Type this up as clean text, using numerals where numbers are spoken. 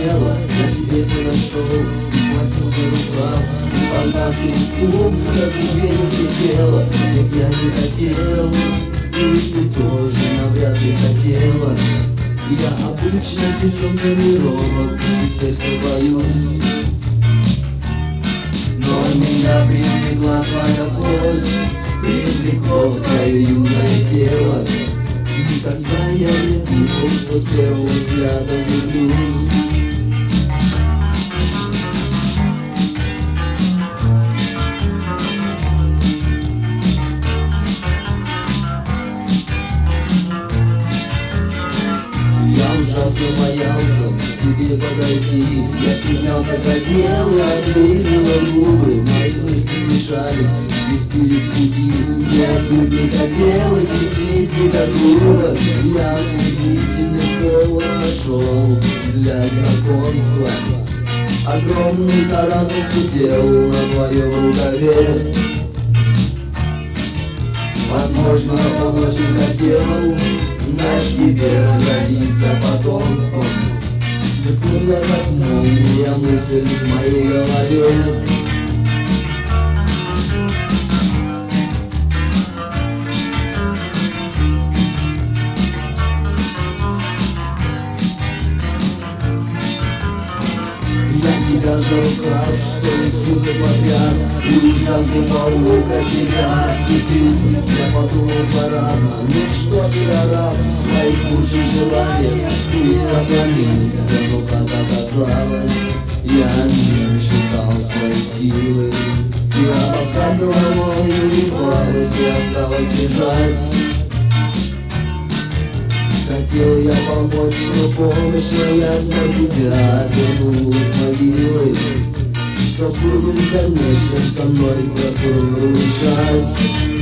хотела, я тебе подошел, схватил за рукав, и однажды испугался, тебе не слетела. Нет, я не хотел, и ты тоже навряд ли хотела. Я обычно с девчонками робот, и сердце боюсь. Но меня привлекла твоя плоть, привлекло твое юное тело. Никогда я не думал, что с первого взгляда влюблюсь. Я ужасно боялся к тебе подойти, я стеснялся, краснел и облизывал губы. Мои мысли смешались и сбились с пути. Мне не хотелось вести себя грубо. Я удивительный повод нашел для знакомства. Огромный тарантул сидел на твоем рукаве. Возможно, он очень хотел на тебе родиться потомством. Сверкнула как молния мысль в моей голове. Я тебя за рукав, что из силы потряс, и ужасный паук от тебя отцепись. Я подумал парадно, ну что ты раз в своих лучших желаниях ты отклонился, но как оказалось, я не считал свои силы. Я поставил головой и улыбалась, и осталось бежать. Хотел я помочь, но помощь моя для тебя вернулась могилой. Что будет в дальнейшем со мной прокурор решать?